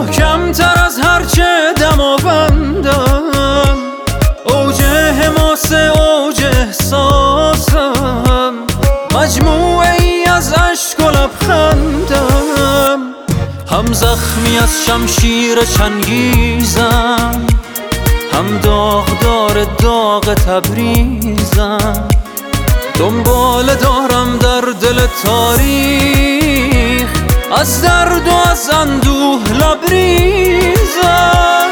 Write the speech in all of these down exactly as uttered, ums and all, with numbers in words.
کمتر از هرچه دماوندم، اوج حماسه اوج احساسم، مجموعه ای از عشق و لبخندم. هم زخمی از شمشیر چنگیزم، هم داغدار داغ تبریزم. دنبال دارم در دل تاریخ، از درد و از اندوه لبریزم.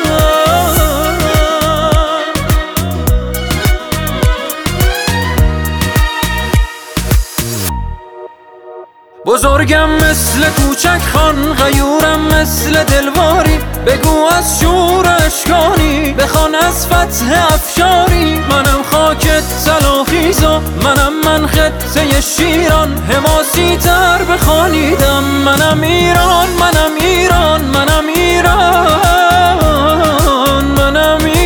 بزرگم مثل کوچک خان، غیورم مثل دلواری. بگو از شور اشکانی، بخوان از فتح افشاری. منم خاک طلاخیزا، منم من خطه شیران. حماسی تر بخوانیدم، منم ایران، منم ایران، منم ایران، منم ایران.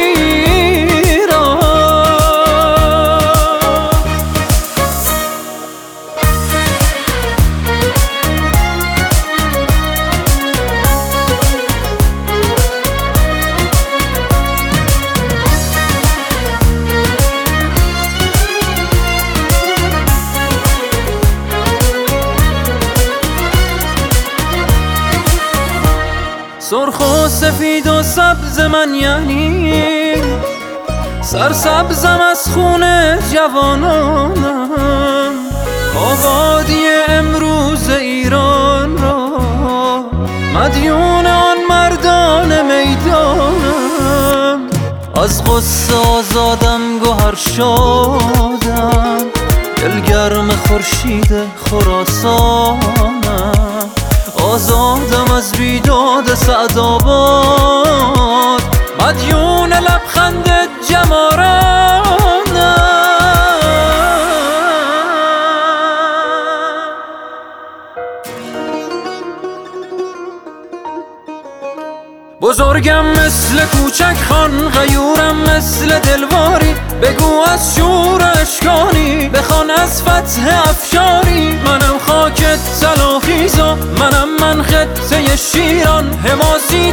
سرخ و سفید و سبز من یعنی سرسبزم از خون جوانانم. آبادی امروز ایران را مدیون آن مردان میدانم. از غصه آزادم گوهر شادم، دلگرم خورشید خراسانم. آزادم از بیداد سعدآباد، مدیون لبخند جمارانم. بزرگم مثل کوچک خان، غیورم مثل دلواری. بگو از شور اشکانی، بخوان از فتح افشاری. منم خاک طلاخیزا، منم من خطه شیران. حماسی